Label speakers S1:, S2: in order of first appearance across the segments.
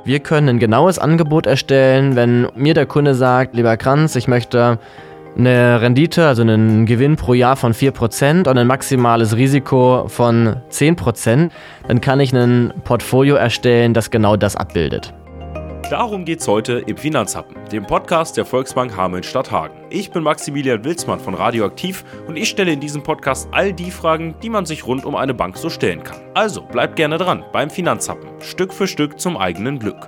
S1: Wir können ein genaues Angebot erstellen, wenn mir der Kunde sagt, lieber Kranz, ich möchte eine Rendite, also einen Gewinn pro Jahr von 4% und ein maximales Risiko von 10%, dann kann ich ein Portfolio erstellen, das genau das abbildet.
S2: Darum geht's heute im Finanzhappen, dem Podcast der Volksbank Hameln-Stadthagen. Ich bin Maximilian Wilsmann von Radioaktiv und ich stelle in diesem Podcast all die Fragen, die man sich rund um eine Bank so stellen kann. Also bleibt gerne dran beim Finanzhappen, Stück für Stück zum eigenen Glück.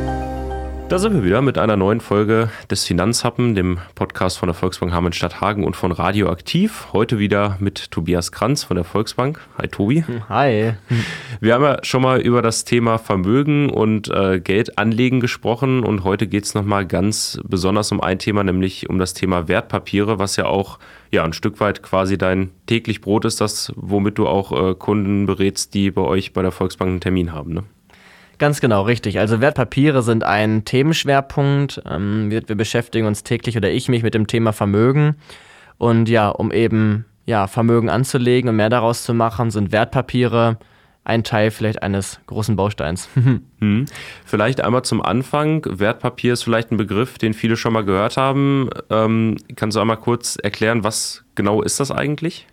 S2: Da sind wir wieder mit einer neuen Folge des Finanzhappen, dem Podcast von der Volksbank Hameln-Stadthagen und von Radioaktiv. Heute wieder mit Tobias Kranz von der Volksbank. Hi Tobi.
S1: Hi.
S2: Wir haben ja schon mal über das Thema Vermögen und Geldanlegen gesprochen und heute geht es nochmal ganz besonders um ein Thema, nämlich um das Thema Wertpapiere, was ja auch ein Stück weit quasi dein täglich Brot ist, das womit du auch Kunden berätst, die bei euch bei der Volksbank einen Termin haben, ne?
S1: Ganz genau, richtig. Also Wertpapiere sind ein Themenschwerpunkt. Wir beschäftigen uns täglich oder ich mich mit dem Thema Vermögen. Und um eben Vermögen anzulegen und mehr daraus zu machen, sind Wertpapiere ein Teil vielleicht eines großen Bausteins.
S2: Vielleicht einmal zum Anfang. Wertpapier ist vielleicht ein Begriff, den viele schon mal gehört haben. Kannst du einmal kurz erklären, was genau ist das eigentlich?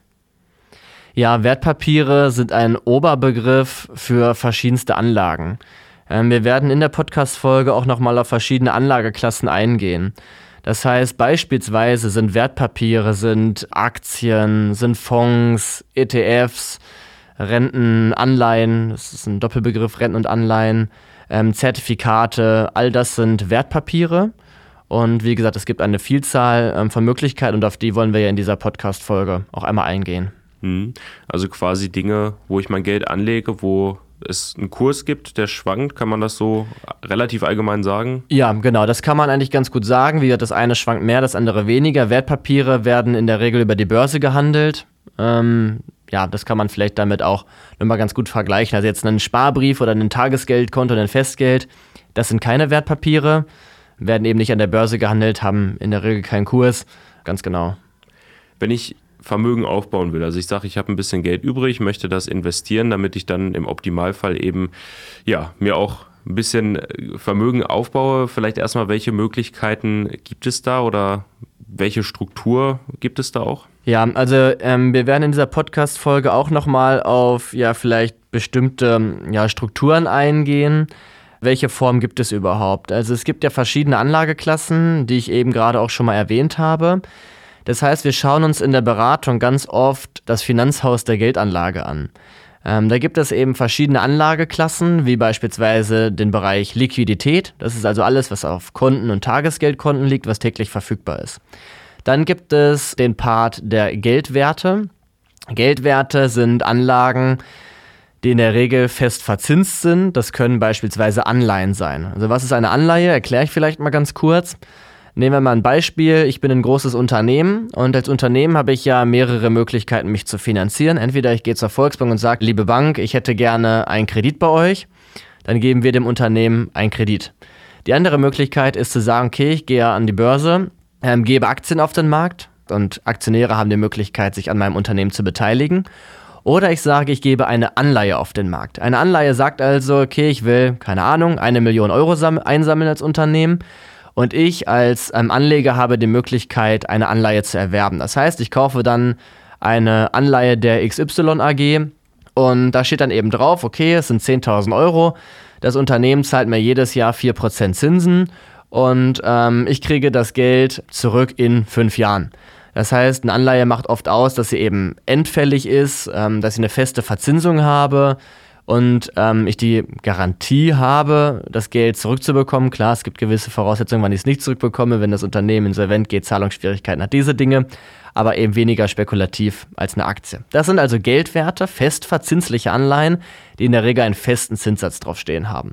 S1: Ja, Wertpapiere sind ein Oberbegriff für verschiedenste Anlagen. Wir werden in der Podcast-Folge auch nochmal auf verschiedene Anlageklassen eingehen. Das heißt, beispielsweise sind Wertpapiere, sind Aktien, sind Fonds, ETFs, Renten, Anleihen, das ist ein Doppelbegriff, Renten und Anleihen, Zertifikate, all das sind Wertpapiere. Und wie gesagt, es gibt eine Vielzahl von Möglichkeiten und auf die wollen wir ja in dieser Podcast-Folge auch einmal eingehen.
S2: Also quasi Dinge, wo ich mein Geld anlege, wo es einen Kurs gibt, der schwankt, kann man das so relativ allgemein sagen?
S1: Ja, genau, das kann man eigentlich ganz gut sagen. Wie gesagt, das eine schwankt mehr, das andere weniger. Wertpapiere werden in der Regel über die Börse gehandelt. Das kann man vielleicht damit auch nochmal ganz gut vergleichen. Also jetzt einen Sparbrief oder ein Tagesgeldkonto oder ein Festgeld, das sind keine Wertpapiere, werden eben nicht an der Börse gehandelt, haben in der Regel keinen Kurs. Ganz genau.
S2: Wenn ich Vermögen aufbauen will. Also ich sage, ich habe ein bisschen Geld übrig, möchte das investieren, damit ich dann im Optimalfall eben mir auch ein bisschen Vermögen aufbaue. Vielleicht erstmal, welche Möglichkeiten gibt es da oder welche Struktur gibt es da auch?
S1: Ja, also wir werden in dieser Podcast-Folge auch nochmal auf vielleicht bestimmte Strukturen eingehen. Welche Form gibt es überhaupt? Also es gibt ja verschiedene Anlageklassen, die ich eben gerade auch schon mal erwähnt habe. Das heißt, wir schauen uns in der Beratung ganz oft das Finanzhaus der Geldanlage an. Da gibt es eben verschiedene Anlageklassen, wie beispielsweise den Bereich Liquidität. Das ist also alles, was auf Konten und Tagesgeldkonten liegt, was täglich verfügbar ist. Dann gibt es den Part der Geldwerte. Geldwerte sind Anlagen, die in der Regel fest verzinst sind. Das können beispielsweise Anleihen sein. Also was ist eine Anleihe? Erkläre ich vielleicht mal ganz kurz. Nehmen wir mal ein Beispiel, ich bin ein großes Unternehmen und als Unternehmen habe ich ja mehrere Möglichkeiten, mich zu finanzieren. Entweder ich gehe zur Volksbank und sage, liebe Bank, ich hätte gerne einen Kredit bei euch, dann geben wir dem Unternehmen einen Kredit. Die andere Möglichkeit ist zu sagen, okay, ich gehe an die Börse, gebe Aktien auf den Markt und Aktionäre haben die Möglichkeit, sich an meinem Unternehmen zu beteiligen. Oder ich sage, ich gebe eine Anleihe auf den Markt. Eine Anleihe sagt also, okay, ich will, 1 Million Euro einsammeln als Unternehmen. Und ich als Anleger habe die Möglichkeit, eine Anleihe zu erwerben. Das heißt, ich kaufe dann eine Anleihe der XY AG und da steht dann eben drauf, okay, es sind 10.000 Euro. Das Unternehmen zahlt mir jedes Jahr 4% Zinsen und ich kriege das Geld zurück in 5 Jahren. Das heißt, eine Anleihe macht oft aus, dass sie eben endfällig ist, dass ich eine feste Verzinsung habe. Und ich die Garantie habe, das Geld zurückzubekommen. Klar, es gibt gewisse Voraussetzungen, wann ich es nicht zurückbekomme, wenn das Unternehmen insolvent geht, Zahlungsschwierigkeiten hat, diese Dinge, aber eben weniger spekulativ als eine Aktie. Das sind also Geldwerte, festverzinsliche Anleihen, die in der Regel einen festen Zinssatz draufstehen haben.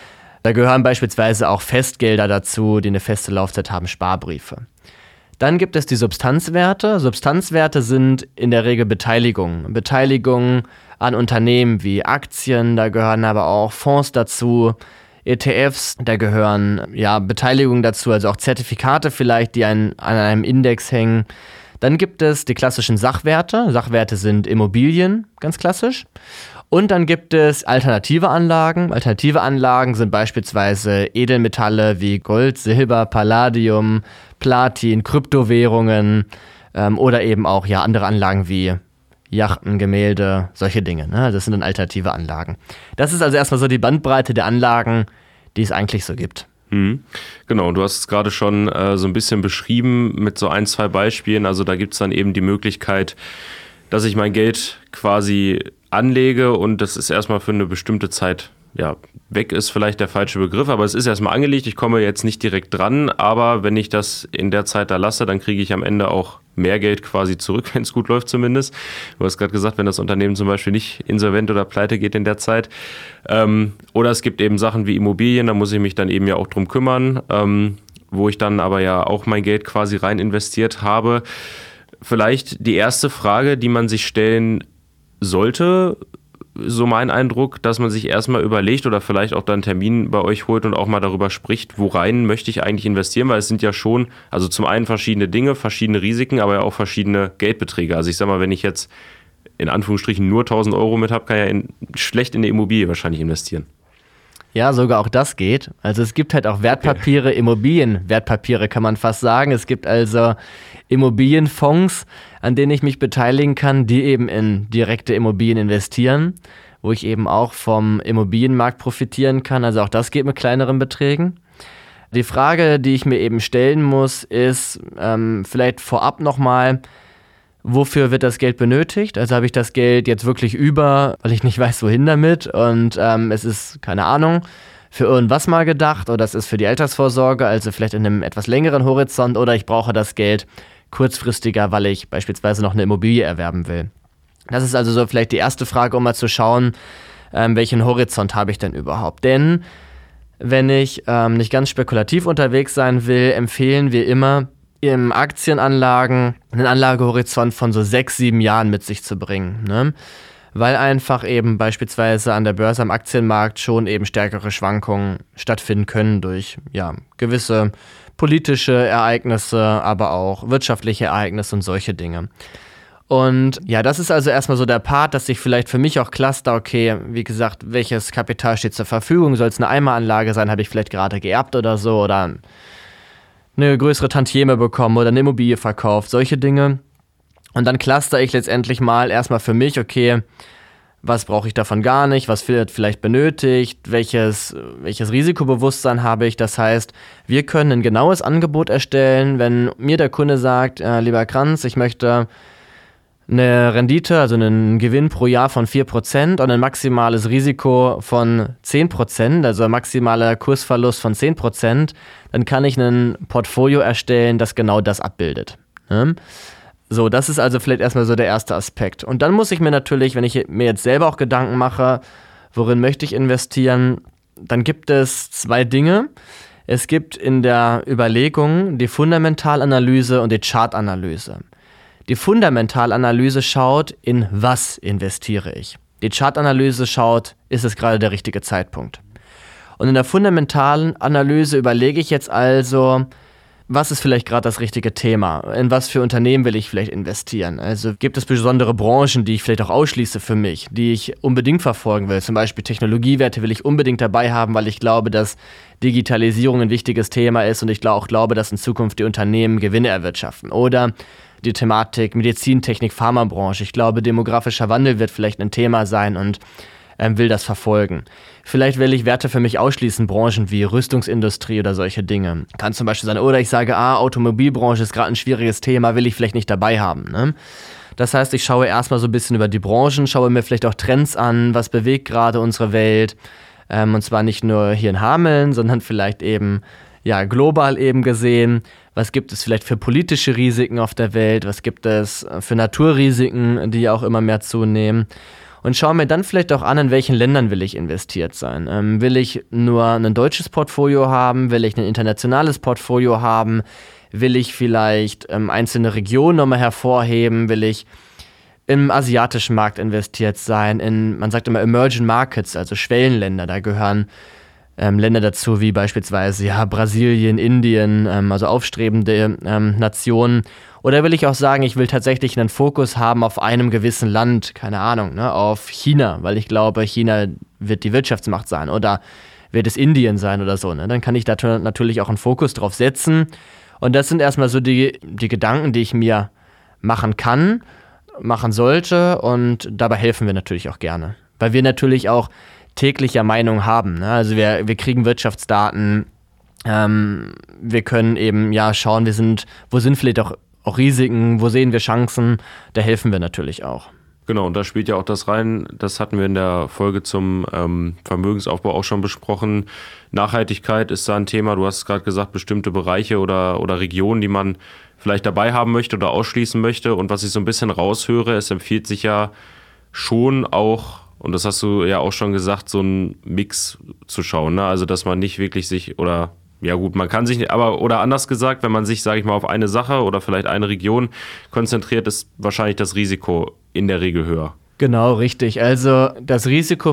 S1: Da gehören beispielsweise auch Festgelder dazu, die eine feste Laufzeit haben, Sparbriefe. Dann gibt es die Substanzwerte. Substanzwerte sind in der Regel Beteiligungen. Beteiligungen an Unternehmen wie Aktien, da gehören aber auch Fonds dazu, ETFs, da gehören Beteiligungen dazu, also auch Zertifikate vielleicht, die an einem Index hängen. Dann gibt es die klassischen Sachwerte. Sachwerte sind Immobilien, ganz klassisch. Und dann gibt es alternative Anlagen. Alternative Anlagen sind beispielsweise Edelmetalle wie Gold, Silber, Palladium, Platin, Kryptowährungen oder eben auch andere Anlagen wie Yachten, Gemälde, solche Dinge. Ne? Das sind dann alternative Anlagen. Das ist also erstmal so die Bandbreite der Anlagen, die es eigentlich so gibt.
S2: Genau, du hast es gerade schon so ein bisschen beschrieben mit so 1-2 Beispielen. Also da gibt es dann eben die Möglichkeit, dass ich mein Geld quasi anlege und das ist erstmal für eine bestimmte Zeit weg ist vielleicht der falsche Begriff, aber es ist erstmal angelegt, ich komme jetzt nicht direkt dran, aber wenn ich das in der Zeit da lasse, dann kriege ich am Ende auch mehr Geld quasi zurück, wenn es gut läuft zumindest. Du hast gerade gesagt, wenn das Unternehmen zum Beispiel nicht insolvent oder pleite geht in der Zeit. Oder es gibt eben Sachen wie Immobilien, da muss ich mich dann eben ja auch drum kümmern, wo ich dann aber ja auch mein Geld quasi rein investiert habe. Vielleicht die erste Frage, die man sich stellen sollte, so mein Eindruck, dass man sich erstmal überlegt oder vielleicht auch dann einen Termin bei euch holt und auch mal darüber spricht, worein möchte ich eigentlich investieren, weil es sind ja schon, also zum einen verschiedene Dinge, verschiedene Risiken, aber ja auch verschiedene Geldbeträge. Also ich sag mal, wenn ich jetzt in Anführungsstrichen nur 1.000 Euro mit habe, kann ich ja schlecht in eine Immobilie wahrscheinlich investieren.
S1: Ja, sogar auch das geht. Also es gibt halt auch Wertpapiere, okay. Immobilienwertpapiere kann man fast sagen. Es gibt also Immobilienfonds, an denen ich mich beteiligen kann, die eben in direkte Immobilien investieren, wo ich eben auch vom Immobilienmarkt profitieren kann. Also auch das geht mit kleineren Beträgen. Die Frage, die ich mir eben stellen muss, ist vielleicht vorab nochmal, wofür wird das Geld benötigt? Also habe ich das Geld jetzt wirklich über, weil ich nicht weiß, wohin damit und es ist, keine Ahnung, für irgendwas mal gedacht oder es ist für die Altersvorsorge, also vielleicht in einem etwas längeren Horizont oder ich brauche das Geld kurzfristiger, weil ich beispielsweise noch eine Immobilie erwerben will. Das ist also so vielleicht die erste Frage, um mal zu schauen, welchen Horizont habe ich denn überhaupt? Denn wenn ich nicht ganz spekulativ unterwegs sein will, empfehlen wir immer, im Aktienanlagen einen Anlagehorizont von so 6-7 Jahren mit sich zu bringen, ne? Weil einfach eben beispielsweise an der Börse, am Aktienmarkt schon eben stärkere Schwankungen stattfinden können durch gewisse politische Ereignisse, aber auch wirtschaftliche Ereignisse und solche Dinge. Und das ist also erstmal so der Part, dass ich vielleicht für mich auch cluster, okay, wie gesagt, welches Kapital steht zur Verfügung, soll es eine Einmalanlage sein, habe ich vielleicht gerade geerbt oder so oder eine größere Tantieme bekommen oder eine Immobilie verkauft, solche Dinge. Und dann cluster ich letztendlich mal erstmal für mich, okay, was brauche ich davon gar nicht, was wird vielleicht benötigt, welches Risikobewusstsein habe ich. Das heißt, wir können ein genaues Angebot erstellen, wenn mir der Kunde sagt, lieber Kranz, ich möchte eine Rendite, also einen Gewinn pro Jahr von 4% und ein maximales Risiko von 10%, also ein maximaler Kursverlust von 10%, dann kann ich ein Portfolio erstellen, das genau das abbildet. Ne? So, das ist also vielleicht erstmal so der erste Aspekt. Und dann muss ich mir natürlich, wenn ich mir jetzt selber auch Gedanken mache, worin möchte ich investieren, dann gibt es 2 Dinge. Es gibt in der Überlegung die Fundamentalanalyse und die Chartanalyse. Die Fundamentalanalyse schaut, in was investiere ich. Die Chartanalyse schaut, ist es gerade der richtige Zeitpunkt. Und in der fundamentalen Analyse überlege ich jetzt also, was ist vielleicht gerade das richtige Thema? In was für Unternehmen will ich vielleicht investieren? Also gibt es besondere Branchen, die ich vielleicht auch ausschließe für mich, die ich unbedingt verfolgen will? Zum Beispiel Technologiewerte will ich unbedingt dabei haben, weil ich glaube, dass Digitalisierung ein wichtiges Thema ist und ich auch glaube, dass in Zukunft die Unternehmen Gewinne erwirtschaften. Oder die Thematik Medizintechnik, Pharmabranche. Ich glaube, demografischer Wandel wird vielleicht ein Thema sein und will das verfolgen. Vielleicht will ich Werte für mich ausschließen, Branchen wie Rüstungsindustrie oder solche Dinge. Kann zum Beispiel sein, oder ich sage, Automobilbranche ist gerade ein schwieriges Thema, will ich vielleicht nicht dabei haben. Ne? Das heißt, ich schaue erstmal so ein bisschen über die Branchen, schaue mir vielleicht auch Trends an, was bewegt gerade unsere Welt. Und zwar nicht nur hier in Hameln, sondern vielleicht eben global eben gesehen. Was gibt es vielleicht für politische Risiken auf der Welt? Was gibt es für Naturrisiken, die auch immer mehr zunehmen? Und schaue mir dann vielleicht auch an, in welchen Ländern will ich investiert sein. Will ich nur ein deutsches Portfolio haben? Will ich ein internationales Portfolio haben? Will ich vielleicht einzelne Regionen nochmal hervorheben? Will ich im asiatischen Markt investiert sein? Man sagt immer Emerging Markets, also Schwellenländer. Da gehören Länder dazu, wie beispielsweise Brasilien, Indien, also aufstrebende Nationen. Oder will ich auch sagen, ich will tatsächlich einen Fokus haben auf einem gewissen Land, keine Ahnung, ne, auf China, weil ich glaube, China wird die Wirtschaftsmacht sein oder wird es Indien sein oder so. Ne? Dann kann ich da natürlich auch einen Fokus drauf setzen. Und das sind erstmal so die Gedanken, die ich mir machen kann, machen sollte, und dabei helfen wir natürlich auch gerne. Weil wir natürlich auch täglicher Meinung haben. Ne? Also wir kriegen Wirtschaftsdaten, wir können eben schauen, wo sind vielleicht auch Risiken, wo sehen wir Chancen, da helfen wir natürlich auch.
S2: Genau, und da spielt ja auch das rein, das hatten wir in der Folge zum Vermögensaufbau auch schon besprochen. Nachhaltigkeit ist da ein Thema, du hast gerade gesagt, bestimmte Bereiche oder Regionen, die man vielleicht dabei haben möchte oder ausschließen möchte. Und was ich so ein bisschen raushöre, es empfiehlt sich ja schon auch, und das hast du ja auch schon gesagt, so einen Mix zu schauen. Ne? Also, dass man nicht wirklich sich man kann sich, oder anders gesagt, wenn man sich, sage ich mal, auf eine Sache oder vielleicht eine Region konzentriert, ist wahrscheinlich das Risiko in der Regel höher.
S1: Genau, richtig. Also das Risiko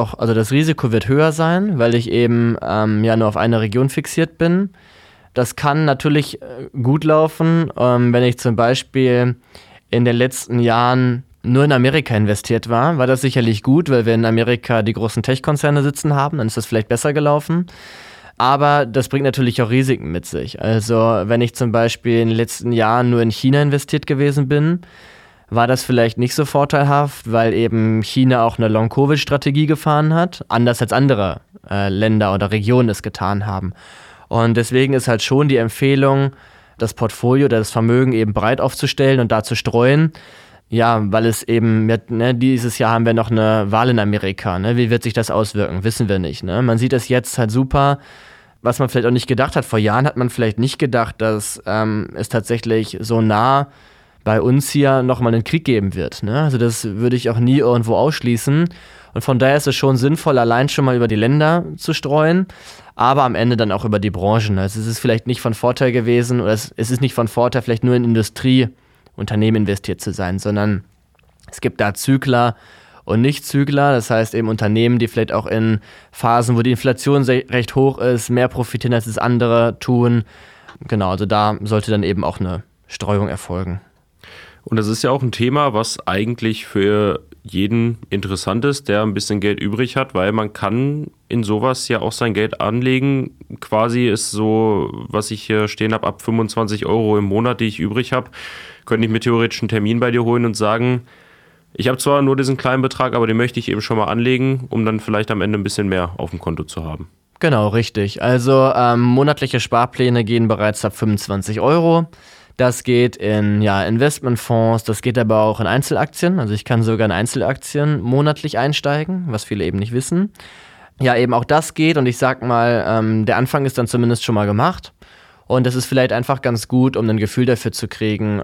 S1: wird höher sein, weil ich eben nur auf eine Region fixiert bin. Das kann natürlich gut laufen, wenn ich zum Beispiel in den letzten Jahren nur in Amerika investiert war das sicherlich gut, weil wir in Amerika die großen Tech-Konzerne sitzen haben, dann ist das vielleicht besser gelaufen. Aber das bringt natürlich auch Risiken mit sich. Also wenn ich zum Beispiel in den letzten Jahren nur in China investiert gewesen bin, war das vielleicht nicht so vorteilhaft, weil eben China auch eine Long-Covid-Strategie gefahren hat, anders als andere Länder oder Regionen es getan haben. Und deswegen ist halt schon die Empfehlung, das Portfolio oder das Vermögen eben breit aufzustellen und da zu streuen. Ja, weil es eben, dieses Jahr haben wir noch eine Wahl in Amerika. Ne? Wie wird sich das auswirken? Wissen wir nicht. Ne? Man sieht das jetzt halt super, was man vielleicht auch nicht gedacht hat. Vor Jahren hat man vielleicht nicht gedacht, dass es tatsächlich so nah bei uns hier nochmal einen Krieg geben wird. Ne? Also das würde ich auch nie irgendwo ausschließen. Und von daher ist es schon sinnvoll, allein schon mal über die Länder zu streuen, aber am Ende dann auch über die Branchen. Also es ist vielleicht nicht von Vorteil gewesen, oder es ist nicht von Vorteil, vielleicht nur in Industrieunternehmen investiert zu sein, sondern es gibt da Zykler und Nicht-Zykler. Das heißt eben Unternehmen, die vielleicht auch in Phasen, wo die Inflation recht hoch ist, mehr profitieren als das andere tun. Genau, also da sollte dann eben auch eine Streuung erfolgen.
S2: Und das ist ja auch ein Thema, was eigentlich für jeden interessant ist, der ein bisschen Geld übrig hat, weil man kann in sowas ja auch sein Geld anlegen. Quasi ist so, was ich hier stehen habe, ab 25 € im Monat, die ich übrig habe, könnte ich mir theoretisch einen Termin bei dir holen und sagen, ich habe zwar nur diesen kleinen Betrag, aber den möchte ich eben schon mal anlegen, um dann vielleicht am Ende ein bisschen mehr auf dem Konto zu haben.
S1: Genau, richtig. Also monatliche Sparpläne gehen bereits ab 25 €. Das geht in Investmentfonds, das geht aber auch in Einzelaktien. Also ich kann sogar in Einzelaktien monatlich einsteigen, was viele eben nicht wissen. Ja, eben auch das geht, und ich sag mal, der Anfang ist dann zumindest schon mal gemacht. Und das ist vielleicht einfach ganz gut, um ein Gefühl dafür zu kriegen,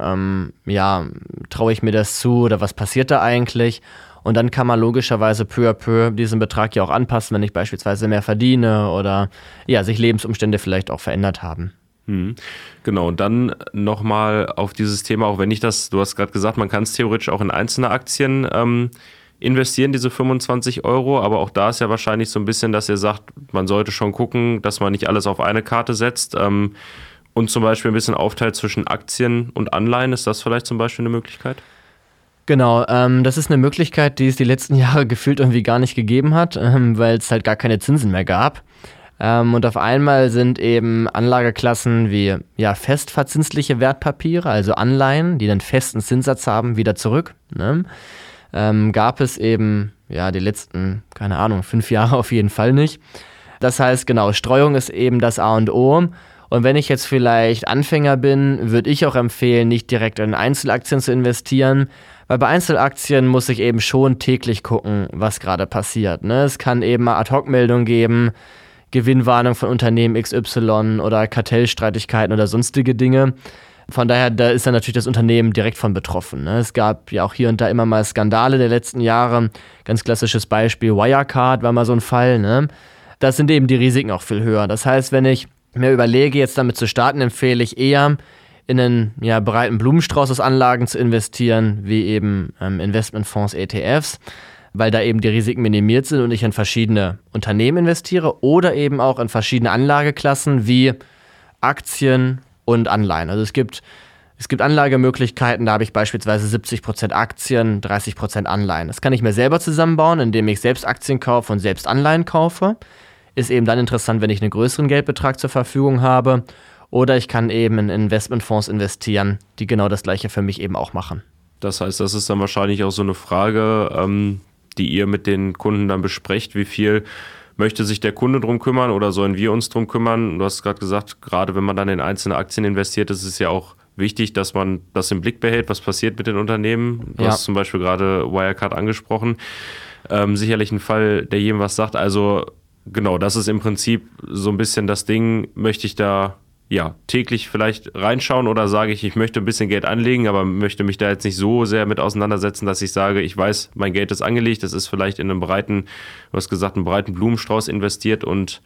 S1: traue ich mir das zu oder was passiert da eigentlich? Und dann kann man logischerweise peu à peu diesen Betrag ja auch anpassen, wenn ich beispielsweise mehr verdiene oder sich Lebensumstände vielleicht auch verändert haben.
S2: Genau, und dann nochmal auf dieses Thema, auch wenn du hast gerade gesagt, man kann es theoretisch auch in einzelne Aktien investieren, diese 25 €, aber auch da ist ja wahrscheinlich so ein bisschen, dass ihr sagt, man sollte schon gucken, dass man nicht alles auf eine Karte setzt und zum Beispiel ein bisschen aufteilt zwischen Aktien und Anleihen. Ist das vielleicht zum Beispiel eine Möglichkeit?
S1: Genau, das ist eine Möglichkeit, die es die letzten Jahre gefühlt irgendwie gar nicht gegeben hat, weil es halt gar keine Zinsen mehr gab. Und auf einmal sind eben Anlageklassen wie festverzinsliche Wertpapiere, also Anleihen, die einen festen Zinssatz haben, wieder zurück. Ne? Gab es eben die letzten, 5 Jahre auf jeden Fall nicht. Das heißt, genau, Streuung ist eben das A und O. Und wenn ich jetzt vielleicht Anfänger bin, würde ich auch empfehlen, nicht direkt in Einzelaktien zu investieren, weil bei Einzelaktien muss ich eben schon täglich gucken, was gerade passiert. Ne? Es kann eben mal Ad-Hoc-Meldungen geben, Gewinnwarnung von Unternehmen XY oder Kartellstreitigkeiten oder sonstige Dinge. Von daher, da ist dann natürlich das Unternehmen direkt von betroffen. Ne? Es gab ja auch hier und da immer mal Skandale der letzten Jahre. Ganz klassisches Beispiel, Wirecard war mal so ein Fall. Ne? Da sind eben die Risiken auch viel höher. Das heißt, wenn ich mir überlege, jetzt damit zu starten, empfehle ich eher, in einen breiten Blumenstrauß aus Anlagen zu investieren, wie eben Investmentfonds, ETFs. weil da eben die Risiken minimiert sind und ich in verschiedene Unternehmen investiere oder eben auch in verschiedene Anlageklassen wie Aktien und Anleihen. Also es gibt Anlagemöglichkeiten, da habe ich beispielsweise 70% Aktien, 30% Anleihen. Das kann ich mir selber zusammenbauen, indem ich selbst Aktien kaufe und selbst Anleihen kaufe. Ist eben dann interessant, wenn ich einen größeren Geldbetrag zur Verfügung habe. Oder ich kann eben in Investmentfonds investieren, die genau das Gleiche für mich eben auch machen.
S2: Das heißt, das ist dann wahrscheinlich auch so eine Frage, die ihr mit den Kunden dann besprecht. Wie viel möchte sich der Kunde drum kümmern oder sollen wir uns drum kümmern? Du hast gerade gesagt, gerade wenn man dann in einzelne Aktien investiert, ist es ja auch wichtig, dass man das im Blick behält, was passiert mit den Unternehmen. Du hast zum Beispiel gerade Wirecard angesprochen. Sicherlich ein Fall, der jedem was sagt. Also genau, das ist im Prinzip so ein bisschen das Ding, möchte ich da täglich vielleicht reinschauen oder sage ich möchte ein bisschen Geld anlegen, aber möchte mich da jetzt nicht so sehr mit auseinandersetzen, dass ich sage, ich weiß, mein Geld ist angelegt, das ist vielleicht in einen breiten Blumenstrauß investiert und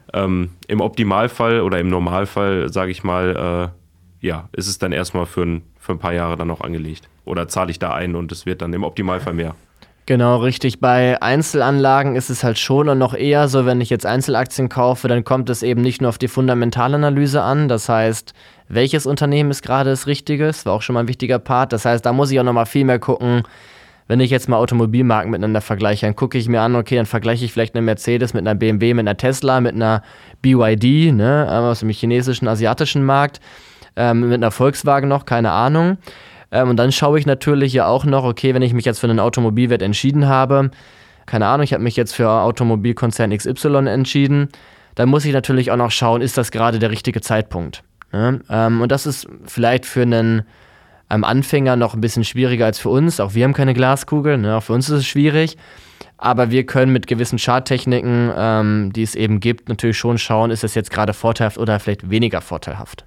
S2: im Optimalfall oder im Normalfall, sage ich mal, ist es dann erstmal für ein paar Jahre dann auch angelegt. Oder zahle ich da ein und es wird dann im Optimalfall mehr.
S1: Genau, richtig. Bei Einzelanlagen ist es halt schon und noch eher so, wenn ich jetzt Einzelaktien kaufe, dann kommt es eben nicht nur auf die Fundamentalanalyse an. Das heißt, welches Unternehmen ist gerade das Richtige? Das war auch schon mal ein wichtiger Part. Das heißt, da muss ich auch noch mal viel mehr gucken. Wenn ich jetzt mal Automobilmarken miteinander vergleiche, dann gucke ich mir an, okay, dann vergleiche ich vielleicht eine Mercedes mit einer BMW, mit einer Tesla, mit einer BYD, aus dem chinesischen, asiatischen Markt, mit einer Volkswagen noch, keine Ahnung. Und dann schaue ich natürlich ja auch noch, okay, wenn ich mich jetzt für einen Automobilwert entschieden habe, keine Ahnung, ich habe mich jetzt für Automobilkonzern XY entschieden, dann muss ich natürlich auch noch schauen, ist das gerade der richtige Zeitpunkt? Und das ist vielleicht für einen Anfänger noch ein bisschen schwieriger als für uns. Auch wir haben keine Glaskugel, auch für uns ist es schwierig. Aber wir können mit gewissen Charttechniken, die es eben gibt, natürlich schon schauen, ist das jetzt gerade vorteilhaft oder vielleicht weniger vorteilhaft.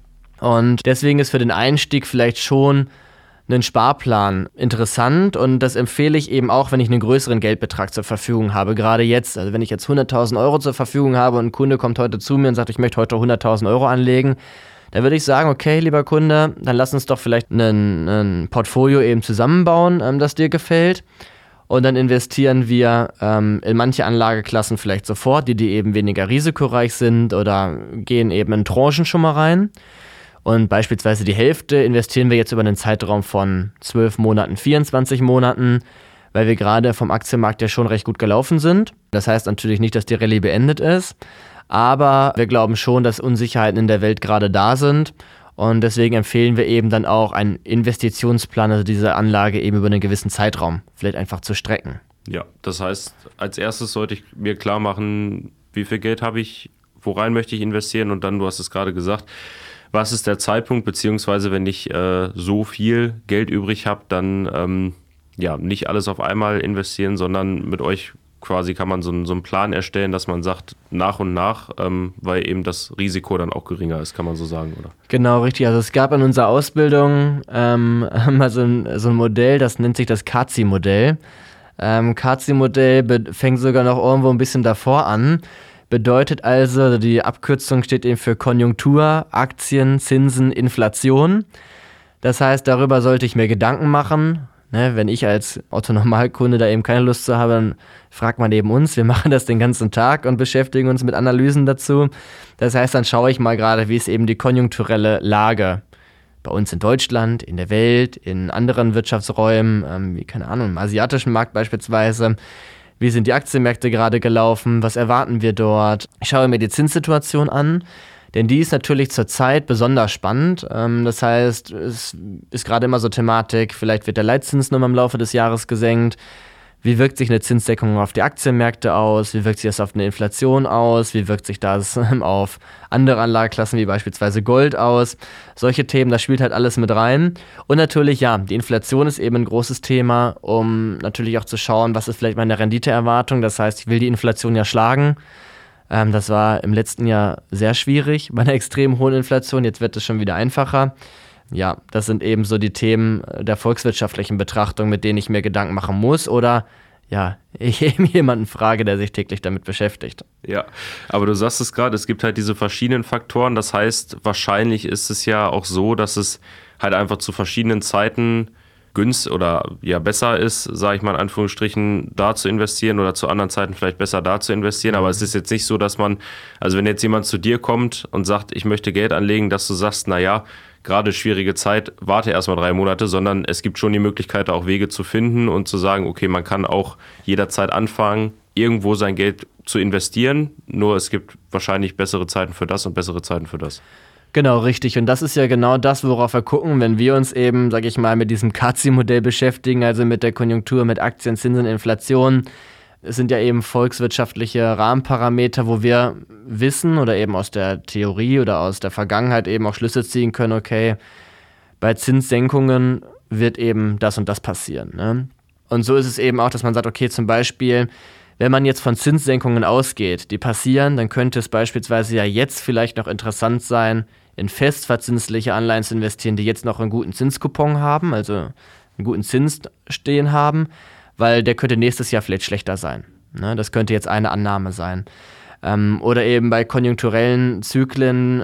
S1: Und deswegen ist für den Einstieg vielleicht schon ein Sparplan interessant und das empfehle ich eben auch, wenn ich einen größeren Geldbetrag zur Verfügung habe, gerade jetzt. Also wenn ich jetzt 100.000 Euro zur Verfügung habe und ein Kunde kommt heute zu mir und sagt, ich möchte heute 100.000 Euro anlegen, dann würde ich sagen, okay, lieber Kunde, dann lass uns doch vielleicht ein Portfolio eben zusammenbauen, das dir gefällt. Und dann investieren wir in manche Anlageklassen vielleicht sofort, die eben weniger risikoreich sind oder gehen eben in Tranchen schon mal rein. Und beispielsweise die Hälfte investieren wir jetzt über einen Zeitraum von 12 Monaten, 24 Monaten, weil wir gerade vom Aktienmarkt ja schon recht gut gelaufen sind. Das heißt natürlich nicht, dass die Rallye beendet ist, aber wir glauben schon, dass Unsicherheiten in der Welt gerade da sind. Und deswegen empfehlen wir eben dann auch einen Investitionsplan, also diese Anlage eben über einen gewissen Zeitraum vielleicht einfach zu strecken.
S2: Ja, das heißt, als erstes sollte ich mir klar machen, wie viel Geld habe ich, worein möchte ich investieren und dann, du hast es gerade gesagt, was ist der Zeitpunkt, beziehungsweise wenn ich so viel Geld übrig habe, dann nicht alles auf einmal investieren, sondern mit euch quasi kann man so einen Plan erstellen, dass man sagt, nach und nach, weil eben das Risiko dann auch geringer ist, kann man so sagen, oder?
S1: Genau, richtig. Also es gab in unserer Ausbildung mal so ein Modell, das nennt sich das CACI-Modell. CACI-Modell fängt sogar noch irgendwo ein bisschen davor an. Bedeutet also, die Abkürzung steht eben für Konjunktur, Aktien, Zinsen, Inflation. Das heißt, darüber sollte ich mir Gedanken machen. Wenn ich als Autonormalkunde da eben keine Lust zu habe, dann fragt man eben uns. Wir machen das den ganzen Tag und beschäftigen uns mit Analysen dazu. Das heißt, dann schaue ich mal gerade, wie ist eben die konjunkturelle Lage bei uns in Deutschland, in der Welt, in anderen Wirtschaftsräumen, wie keine Ahnung, im asiatischen Markt beispielsweise. Wie sind die Aktienmärkte gerade gelaufen? Was erwarten wir dort? Ich schaue mir die Zinssituation an, denn die ist natürlich zurzeit besonders spannend. Das heißt, es ist gerade immer so Thematik, vielleicht wird der Leitzins nochmal im Laufe des Jahres gesenkt. Wie wirkt sich eine Zinsdeckung auf die Aktienmärkte aus? Wie wirkt sich das auf eine Inflation aus? Wie wirkt sich das auf andere Anlageklassen wie beispielsweise Gold aus? Solche Themen, das spielt halt alles mit rein. Und natürlich, die Inflation ist eben ein großes Thema, um natürlich auch zu schauen, was ist vielleicht meine Renditeerwartung. Das heißt, ich will die Inflation ja schlagen. Das war im letzten Jahr sehr schwierig bei einer extrem hohen Inflation. Jetzt wird es schon wieder einfacher. Ja, das sind eben so die Themen der volkswirtschaftlichen Betrachtung, mit denen ich mir Gedanken machen muss oder ich eben jemanden frage, der sich täglich damit beschäftigt.
S2: Ja, aber du sagst es gerade, es gibt halt diese verschiedenen Faktoren. Das heißt, wahrscheinlich ist es ja auch so, dass es halt einfach zu verschiedenen Zeiten besser ist, sage ich mal in Anführungsstrichen, da zu investieren oder zu anderen Zeiten vielleicht besser da zu investieren. Aber es ist jetzt nicht so, dass also wenn jetzt jemand zu dir kommt und sagt, ich möchte Geld anlegen, dass du sagst, naja, gerade schwierige Zeit, warte erstmal 3 Monate, sondern es gibt schon die Möglichkeit, auch Wege zu finden und zu sagen, okay, man kann auch jederzeit anfangen, irgendwo sein Geld zu investieren, nur es gibt wahrscheinlich bessere Zeiten für das und bessere Zeiten für das.
S1: Genau, richtig. Und das ist ja genau das, worauf wir gucken, wenn wir uns eben, sage ich mal, mit diesem Kazi-Modell beschäftigen, also mit der Konjunktur, mit Aktien, Zinsen, Inflation. Es sind ja eben volkswirtschaftliche Rahmenparameter, wo wir wissen oder eben aus der Theorie oder aus der Vergangenheit eben auch Schlüsse ziehen können, okay, bei Zinssenkungen wird eben das und das passieren. Ne? Und so ist es eben auch, dass man sagt, okay, zum Beispiel, wenn man jetzt von Zinssenkungen ausgeht, die passieren, dann könnte es beispielsweise ja jetzt vielleicht noch interessant sein, in festverzinsliche Anleihen zu investieren, die jetzt noch einen guten Zinskupon haben, also einen guten Zins stehen haben, weil der könnte nächstes Jahr vielleicht schlechter sein. Ne? Das könnte jetzt eine Annahme sein. Oder eben bei konjunkturellen Zyklen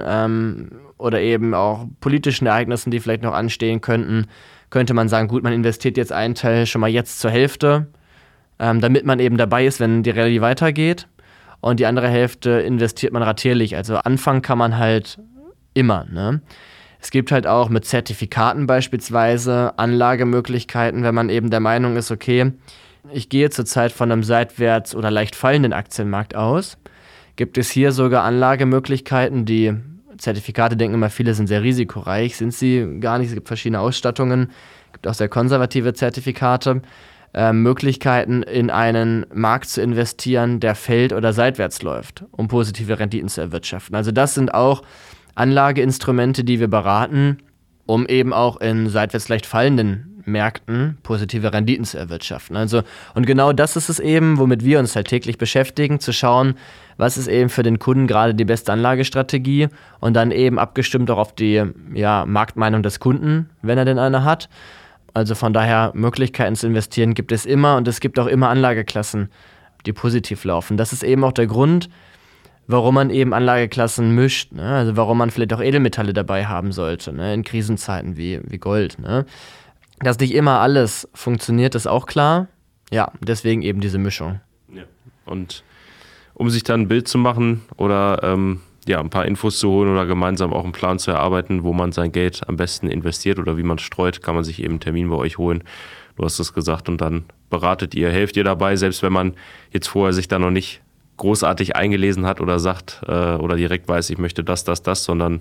S1: oder eben auch politischen Ereignissen, die vielleicht noch anstehen könnten, könnte man sagen, gut, man investiert jetzt einen Teil schon mal jetzt zur Hälfte, damit man eben dabei ist, wenn die Rallye weitergeht. Und die andere Hälfte investiert man ratierlich. Also anfangen kann man halt immer. Ne? Es gibt halt auch mit Zertifikaten beispielsweise Anlagemöglichkeiten, wenn man eben der Meinung ist, okay, ich gehe zurzeit von einem seitwärts oder leicht fallenden Aktienmarkt aus. Gibt es hier sogar Anlagemöglichkeiten, die Zertifikate, denken immer, viele sind sehr risikoreich, sind sie gar nicht. Es gibt verschiedene Ausstattungen, es gibt auch sehr konservative Zertifikate. Möglichkeiten, in einen Markt zu investieren, der fällt oder seitwärts läuft, um positive Renditen zu erwirtschaften. Also das sind auch Anlageinstrumente, die wir beraten, um eben auch in seitwärts leicht fallenden Märkten positive Renditen zu erwirtschaften. Also, und genau das ist es eben, womit wir uns halt täglich beschäftigen, zu schauen, was ist eben für den Kunden gerade die beste Anlagestrategie und dann eben abgestimmt auch auf die Marktmeinung des Kunden, wenn er denn eine hat. Also von daher, Möglichkeiten zu investieren gibt es immer und es gibt auch immer Anlageklassen, die positiv laufen. Das ist eben auch der Grund, warum man eben Anlageklassen mischt, ne? Also warum man vielleicht auch Edelmetalle dabei haben sollte, ne? In Krisenzeiten wie Gold. Ne? Dass nicht immer alles funktioniert, ist auch klar. Ja, deswegen eben diese Mischung.
S2: Ja. Und um sich dann ein Bild zu machen oder ein paar Infos zu holen oder gemeinsam auch einen Plan zu erarbeiten, wo man sein Geld am besten investiert oder wie man es streut, kann man sich eben einen Termin bei euch holen. Du hast es gesagt und dann beratet ihr, helft ihr dabei, selbst wenn man jetzt vorher sich da noch nicht großartig eingelesen hat oder sagt oder direkt weiß, ich möchte das, sondern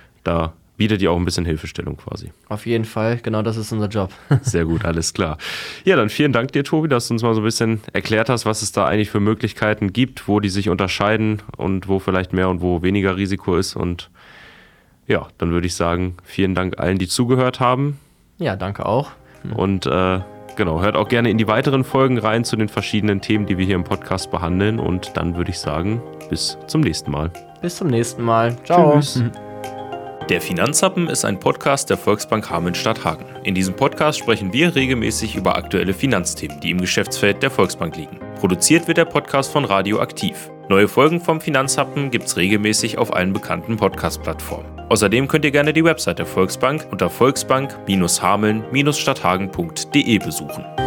S2: da bietet ihr auch ein bisschen Hilfestellung quasi.
S1: Auf jeden Fall, genau das ist unser Job.
S2: Sehr gut, alles klar. Ja, dann vielen Dank dir, Tobi, dass du uns mal so ein bisschen erklärt hast, was es da eigentlich für Möglichkeiten gibt, wo die sich unterscheiden und wo vielleicht mehr und wo weniger Risiko ist. Und ja, dann würde ich sagen, vielen Dank allen, die zugehört haben.
S1: Ja, danke auch.
S2: Und hört auch gerne in die weiteren Folgen rein zu den verschiedenen Themen, die wir hier im Podcast behandeln. Und dann würde ich sagen, bis zum nächsten Mal.
S1: Bis zum nächsten Mal. Ciao.
S2: Tschüss. Der Finanzhappen ist ein Podcast der Volksbank Hameln-Stadthagen. In diesem Podcast sprechen wir regelmäßig über aktuelle Finanzthemen, die im Geschäftsfeld der Volksbank liegen. Produziert wird der Podcast von Radio Aktiv. Neue Folgen vom Finanzhappen gibt's regelmäßig auf allen bekannten Podcast-Plattformen. Außerdem könnt ihr gerne die Website der Volksbank unter volksbank-hameln-stadthagen.de besuchen.